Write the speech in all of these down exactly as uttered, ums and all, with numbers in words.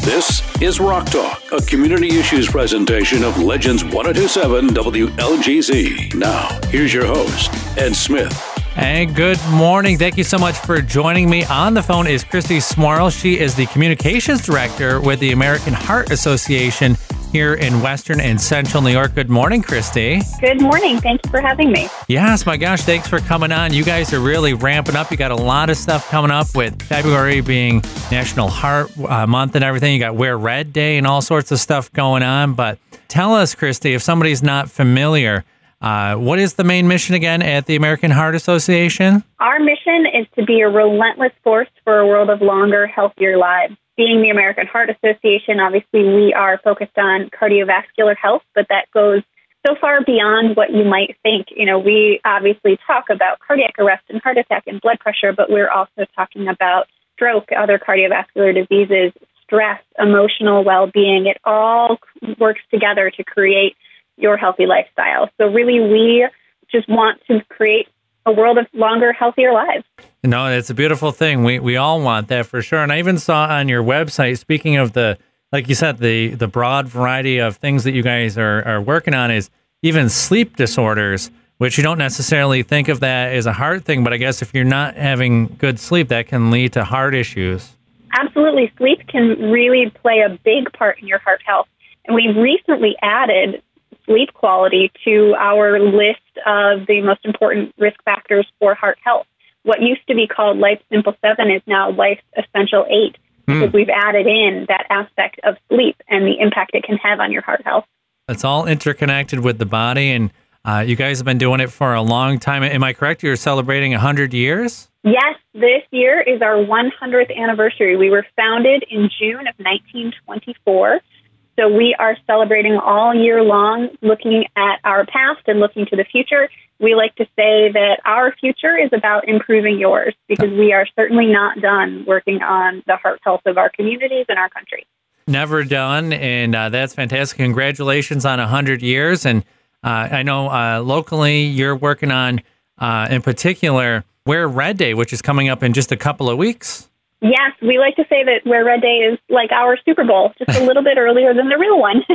This is Rock Talk, a community issues presentation of Legends ten twenty-seven W L G Z. Now, here's your host, Ed Smith. And good morning. Thank you so much for joining me. On the phone is Christy Smorl. She is the Communications Director with the American Heart Association here in Western and Central New York. Good morning, Christy. Good morning. Thank you for having me. Yes, my gosh, thanks for coming on. You guys are really ramping up. You got a lot of stuff coming up, with February being National Heart uh, Month and everything. You got Wear Red Day and all sorts of stuff going on. But tell us, Christy, if somebody's not familiar, uh, what is the main mission again at the American Heart Association? Our mission is to be a relentless force for a world of longer, healthier lives. Being the American Heart Association, obviously we are focused on cardiovascular health, but that goes so far beyond what you might think. You know, we obviously talk about cardiac arrest and heart attack and blood pressure, but we're also talking about stroke, other cardiovascular diseases, stress, emotional well-being. It all works together to create your healthy lifestyle. So really, we just want to create a world of longer, healthier lives. No, it's a beautiful thing. We we all want that for sure. And I even saw on your website, speaking of the, like you said, the the broad variety of things that you guys are, are working on, is even sleep disorders, which you don't necessarily think of that as a heart thing, but I guess if you're not having good sleep, that can lead to heart issues. Absolutely. Sleep can really play a big part in your heart health. And we've recently added sleep quality to our list of the most important risk factors for heart health. What used to be called Life's Simple Seven is now Life's Essential Eight, because mm. we've added in that aspect of sleep and the impact it can have on your heart health. It's all interconnected with the body, and uh, you guys have been doing it for a long time. Am I correct? You're celebrating one hundred years? Yes, this year is our one hundredth anniversary. We were founded in June of nineteen twenty-four. So we are celebrating all year long, looking at our past and looking to the future. We like to say that our future is about improving yours, because we are certainly not done working on the heart health of our communities and our country. Never done, and uh, that's fantastic. Congratulations on one hundred years. And uh, I know uh, locally you're working on, uh, in particular, Wear Red Day, which is coming up in just a couple of weeks. Yes, we like to say that Wear Red Day is like our Super Bowl, just a little bit earlier than the real one.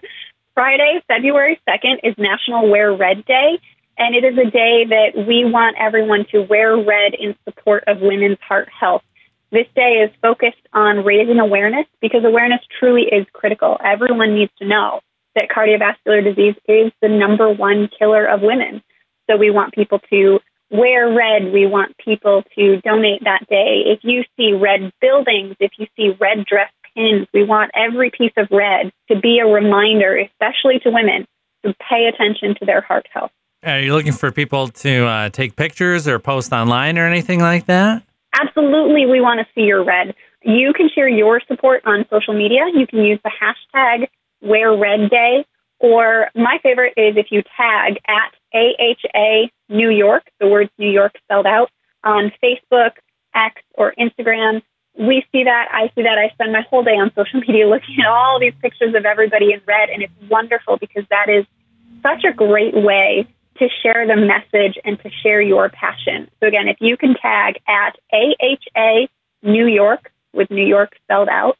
Friday, February second, is National Wear Red Day, and it is a day that we want everyone to wear red in support of women's heart health. This day is focused on raising awareness, because awareness truly is critical. Everyone needs to know that cardiovascular disease is the number one killer of women. So we want people to wear red. We want people to donate that day. If you see red buildings, if you see red dress pins, we want every piece of red to be a reminder, especially to women, to pay attention to their heart health. Are you looking for people to uh, take pictures or post online or anything like that? Absolutely. We want to see your red. You can share your support on social media. You can use the hashtag Wear Red Day, or my favorite is if you tag at A H A New York, the words New York spelled out, on Facebook, X, or Instagram. We see that. I see that. I spend my whole day on social media looking at all these pictures of everybody in red, and it's wonderful, because that is such a great way to share the message and to share your passion. So again, if you can tag at A H A New York, with New York spelled out,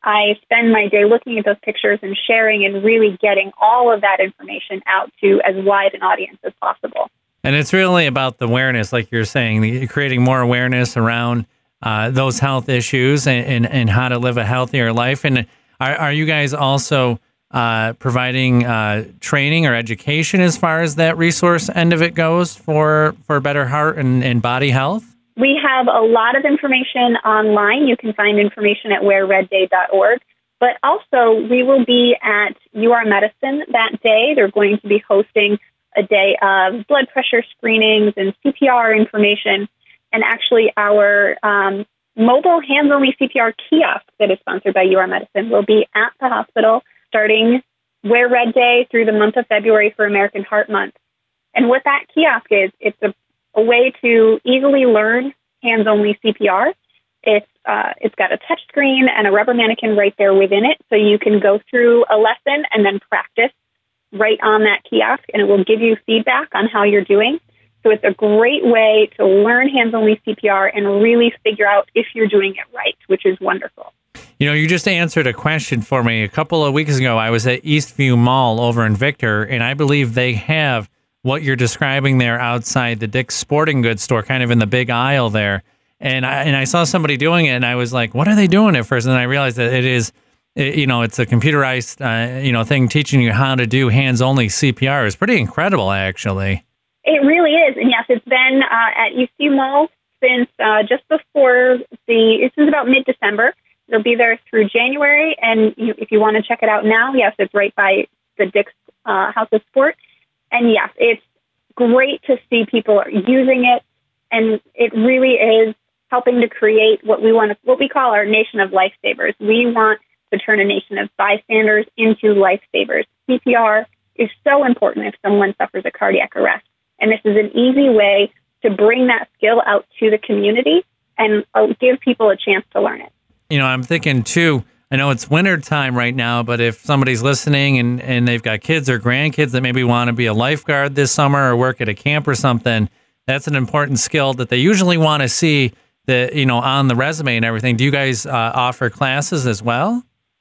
I spend my day looking at those pictures and sharing and really getting all of that information out to as wide an audience as possible. And it's really about the awareness, like you're saying, creating more awareness around uh, those health issues and, and, and how to live a healthier life. And are, are you guys also uh, providing uh, training or education as far as that resource end of it goes for, for better heart and, and body health? We have a lot of information online. You can find information at wear red day dot org. But also, we will be at U R Medicine that day. They're going to be hosting a day of blood pressure screenings and C P R information. And actually, our um, mobile hands-only C P R kiosk that is sponsored by U R Medicine will be at the hospital starting Wear Red Day through the month of February for American Heart Month. And what that kiosk is, it's a a way to easily learn hands-only C P R. It's uh, it's got a touch screen and a rubber mannequin right there within it, so you can go through a lesson and then practice right on that kiosk, and it will give you feedback on how you're doing. So it's a great way to learn hands-only C P R and really figure out if you're doing it right, which is wonderful. You know, you just answered a question for me. A couple of weeks ago, I was at Eastview Mall over in Victor, and I believe they have what you're describing there outside the Dick's Sporting Goods store, kind of in the big aisle there. And I, and I saw somebody doing it, and I was like, what are they doing at first? And then I realized that it is, it, you know, it's a computerized, uh, you know, thing teaching you how to do hands-only C P R. It's pretty incredible, actually. It really is. And yes, it's been uh, at Eastview Mall since uh, just before the, since about mid-December. It'll be there through January. And you, if you want to check it out now, yes, it's right by the Dick's uh, House of Sport. And yes, it's great to see people are using it. And it really is helping to create what we want to, what we call our nation of lifesavers. We want to turn a nation of bystanders into lifesavers. C P R is so important if someone suffers a cardiac arrest. And this is an easy way to bring that skill out to the community and uh, give people a chance to learn it. You know, I'm thinking too, I know it's winter time right now, but if somebody's listening and, and they've got kids or grandkids that maybe want to be a lifeguard this summer or work at a camp or something, that's an important skill that they usually want to see the, you know, on the resume and everything. Do you guys uh, offer classes as well?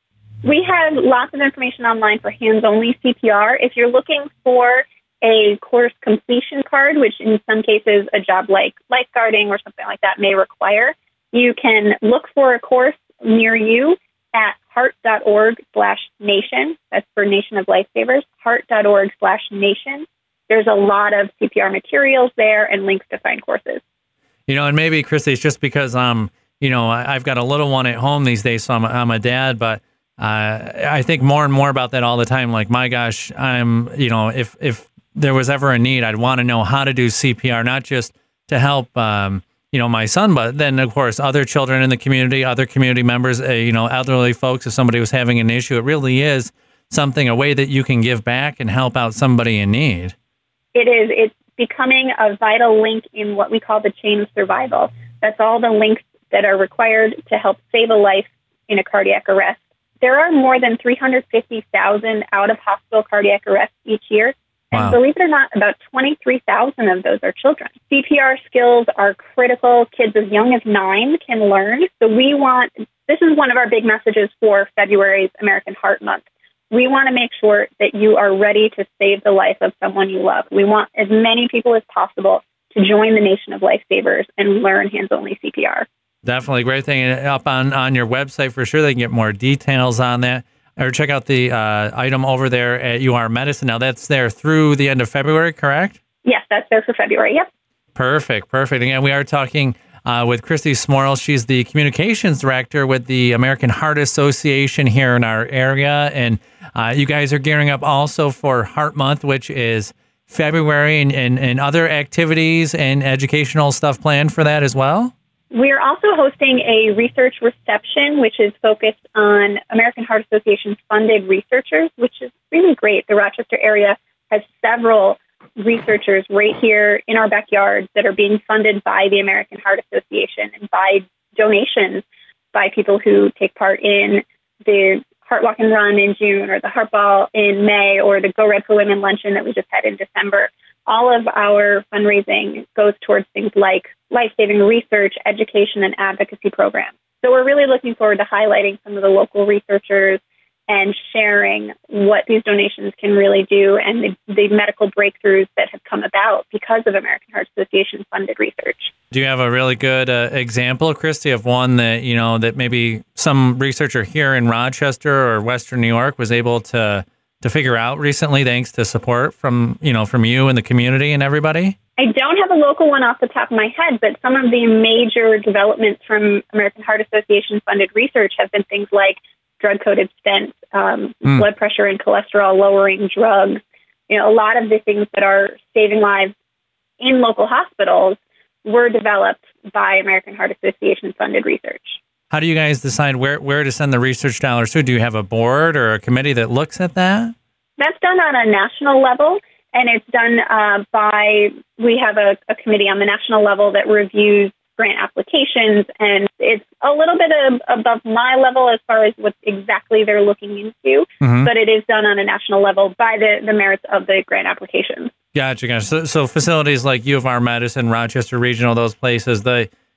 We have lots of information online for hands-only C P R. If you're looking for a course completion card, which in some cases a job like lifeguarding or something like that may require, you can look for a course near you at heart.org slash nation. That's for Nation of Lifesavers, heart.org slash nation. There's a lot of C P R materials there and links to find courses. You know, and maybe, Christy, it's just because, um, you know, I've got a little one at home these days, so I'm a, I'm a dad, but uh, I think more and more about that all the time. Like, my gosh, I'm, you know, if, if there was ever a need, I'd want to know how to do C P R, not just to help, um, you know, my son, but then, of course, other children in the community, other community members, uh, you know, elderly folks, if somebody was having an issue. It really is something, a way that you can give back and help out somebody in need. It is. It's becoming a vital link in what we call the chain of survival. That's all the links that are required to help save a life in a cardiac arrest. There are more than three hundred fifty thousand out-of-hospital cardiac arrests each year. And wow. Believe it or not, about twenty-three thousand of those are children. C P R skills are critical. Kids as young as nine can learn. So we want, this is one of our big messages for February's American Heart Month. We want to make sure that you are ready to save the life of someone you love. We want as many people as possible to join the Nation of Lifesavers and learn hands-only C P R. Definitely. Great thing. Up on, on your website for sure. They can get more details on that. Or check out the uh, item over there at U R Medicine. Now, that's there through the end of February, correct? Yes, that's there for February. Yep. Perfect. Perfect. Again, we are talking Uh, with Christy Smorl. She's the communications director with the American Heart Association here in our area. And uh, you guys are gearing up also for Heart Month, which is February, and, and, and other activities and educational stuff planned for that as well? We're also hosting a research reception, which is focused on American Heart Association funded researchers, which is really great. The Rochester area has several researchers right here in our backyard that are being funded by the American Heart Association and by donations by people who take part in the Heart Walk and Run in June, or the Heart Ball in May, or the Go Red for Women luncheon that we just had in December. All of our fundraising goes towards things like life-saving research, education, and advocacy programs. So we're really looking forward to highlighting some of the local researchers and sharing what these donations can really do, and the, the medical breakthroughs that have come about because of American Heart Association funded research. Do you have a really good uh, example, Christy, of one that, you know, that maybe some researcher here in Rochester or Western New York was able to to figure out recently, thanks to support from, you know, from you and the community and everybody? I don't have a local one off the top of my head, but some of the major developments from American Heart Association funded research have been things like drug-coated stents, um, mm. blood pressure and cholesterol-lowering drugs. You know, a lot of the things that are saving lives in local hospitals were developed by American Heart Association-funded research. How do you guys decide where, where to send the research dollars to? Do you have a board or a committee that looks at that? That's done on a national level, and it's done uh, by, we have a, a committee on the national level that reviews grant applications, and it's a little bit of, above my level as far as what exactly they're looking into, mm-hmm. but it is done on a national level by the, the merits of the grant applications. Gotcha, gotcha. So, so facilities like U of R Medicine, Rochester Regional, those places, they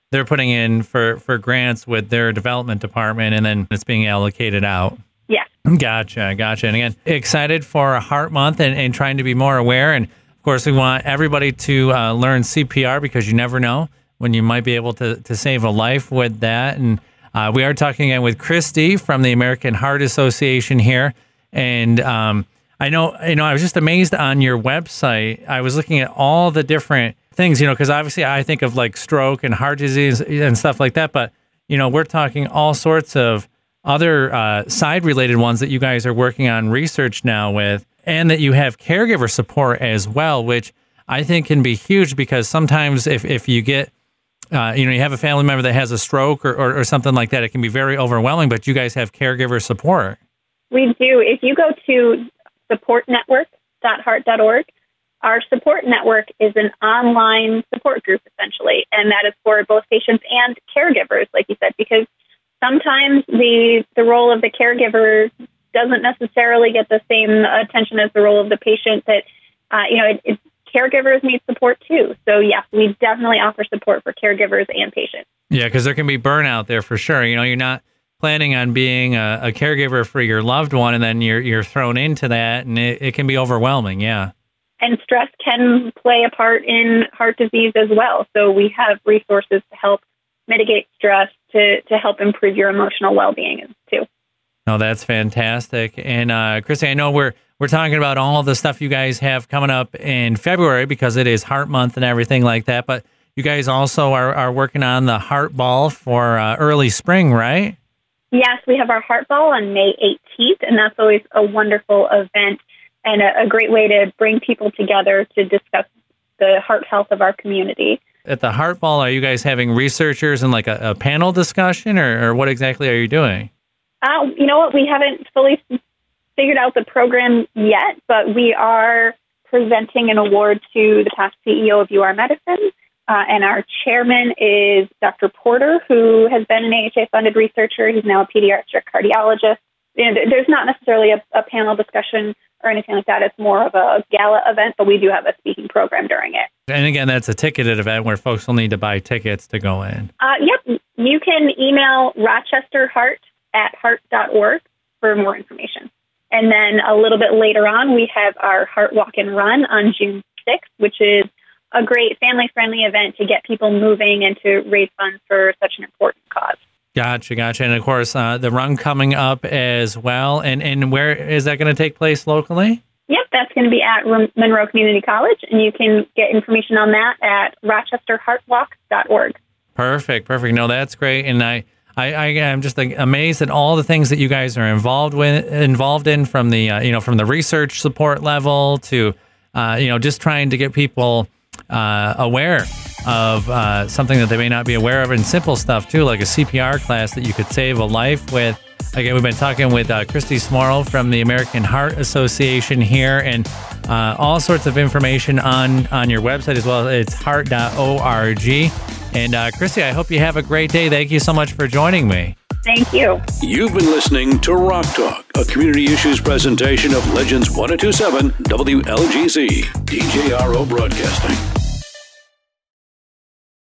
they're putting in for, for grants with their development department, and then it's being allocated out. Yeah. Gotcha, gotcha. And again, excited for Heart Month and, and trying to be more aware. And of course, we want everybody to uh, learn C P R because you never know when you might be able to, to save a life with that. And uh, we are talking again with Christy from the American Heart Association here. And um, I know, you know, I was just amazed on your website. I was looking at all the different things, you know, because obviously I think of like stroke and heart disease and stuff like that. But, you know, we're talking all sorts of other uh, side-related ones that you guys are working on research now with, and that you have caregiver support as well, which I think can be huge because sometimes if, if you get, uh, you know, you have a family member that has a stroke or, or, or something like that, it can be very overwhelming, but you guys have caregiver support. We do. If you go to support network dot heart dot org, our support network is an online support group, essentially, and that is for both patients and caregivers, like you said, because sometimes the the role of the caregiver doesn't necessarily get the same attention as the role of the patient. That uh, you know, it, it, caregivers need support too. So yes, we definitely offer support for caregivers and patients. Yeah, because there can be burnout there for sure. You know, you're not planning on being a, a caregiver for your loved one, and then you're you're thrown into that, and it, it can be overwhelming. Yeah. And stress can play a part in heart disease as well. So we have resources to help mitigate stress, to, to help improve your emotional well-being too. No, that's fantastic. And uh, Christy, I know we're we're talking about all the stuff you guys have coming up in February because it is Heart Month and everything like that. But you guys also are, are working on the Heart Ball for uh, early spring, right? Yes, we have our Heart Ball on May eighteenth, and that's always a wonderful event and a, a great way to bring people together to discuss the heart health of our community. At the Heart Ball, are you guys having researchers and like a, a panel discussion, or, or what exactly are you doing? Uh, you know what? We haven't fully figured out the program yet, but we are presenting an award to the past C E O of U R Medicine, uh, and our chairman is Doctor Porter, who has been an A H A-funded researcher. He's now a pediatric cardiologist. And there's not necessarily a, a panel discussion or anything like that. It's more of a gala event, but we do have a speaking program during it. And again, that's a ticketed event where folks will need to buy tickets to go in. Uh, yep. You can email Rochester Heart at heart dot org for more information. And then a little bit later on, we have our Heart Walk and Run on June sixth, which is a great family-friendly event to get people moving and to raise funds for such an important cause. Gotcha, gotcha. And of course, uh, the run coming up as well. And, and where is that going to take place locally? Yep, that's going to be at Monroe Community College, and you can get information on that at rochester heart walk dot org. Perfect, perfect. No, that's great. And I, I, I am just like, amazed at all the things that you guys are involved with, involved in, from the, uh, you know, from the research support level to, uh, you know, just trying to get people uh, aware of uh, something that they may not be aware of, and simple stuff too, like a C P R class that you could save a life with. Again, we've been talking with uh, Christy Smorrell from the American Heart Association here, and uh, all sorts of information on, on your website as well. It's heart dot org. And uh, Christy, I hope you have a great day. Thank you so much for joining me. Thank you. You've been listening to Rock Talk, a community issues presentation of Legends ten twenty-seven W L G Z, D J R O Broadcasting.